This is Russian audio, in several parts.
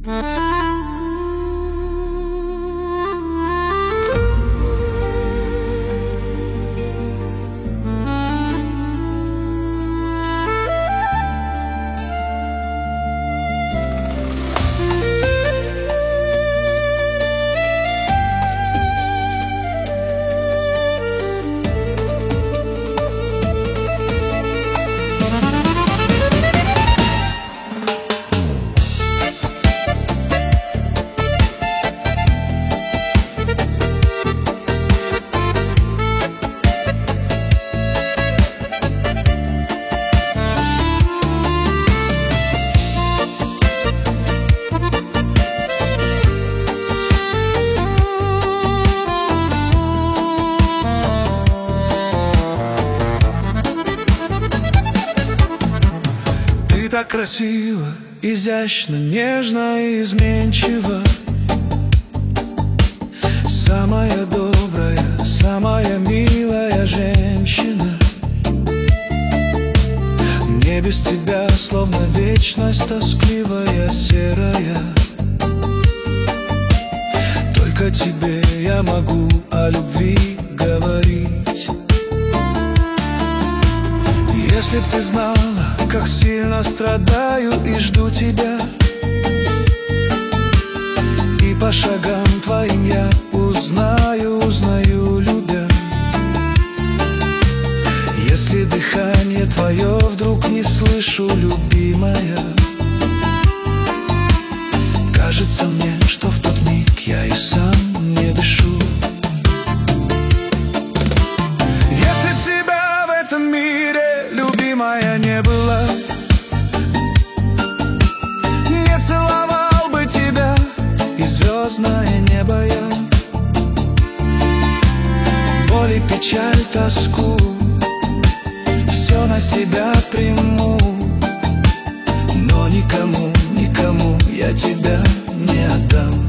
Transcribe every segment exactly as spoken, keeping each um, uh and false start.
Так красиво, изящно, нежно и изменчиво. Самая добрая, самая милая женщина. Мне без тебя словно вечность тоскливая, серая. Только тебе я могу о любви говорить. Если б ты знала, как сильно страдаю и жду тебя, и по шагам твоим я узнаю, узнаю, любя. Если дыхание твое вдруг не слышу, любимая, кажется мне, что в тот миг я и сам не дышу. Если б тебя в этом мире, любимая, не было, не целовал бы тебя и звездное небо я. Боль и печаль, тоску все на себя приму, но никому, никому я тебя не отдам.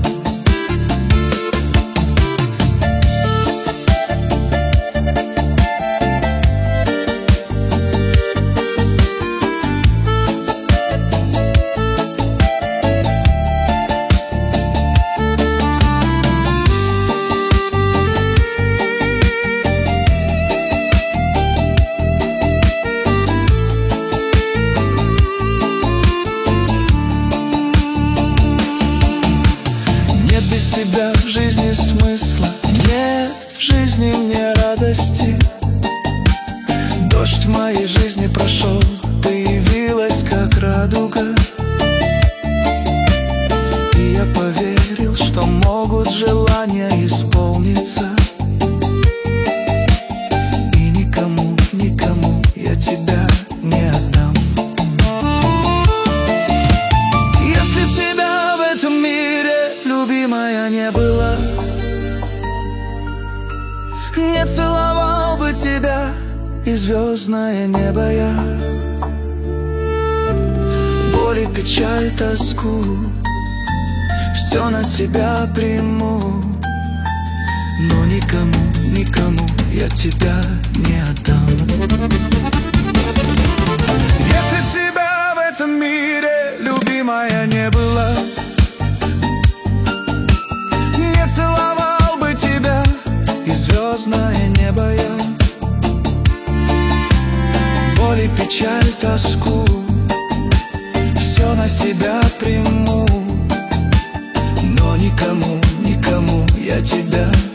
Без тебя в жизни смысла нет, в жизни мне радости. Дождь в моей жизни прошел, ты явилась как радуга. И я поверил, что могут желания исполниться. И никому, никому я тебя не отдам. Если тебя в этом мире, любимая, не было, не целовал бы тебя и звездное небо я. Боль и печаль, тоску все на себя приму, но никому, никому я тебя не отдам. Если тебя в этом мире, любимая, не было, не целовал бы тебя и звездное небо я. Боль и печаль, тоску все на себя приму, но никому, никому я тебя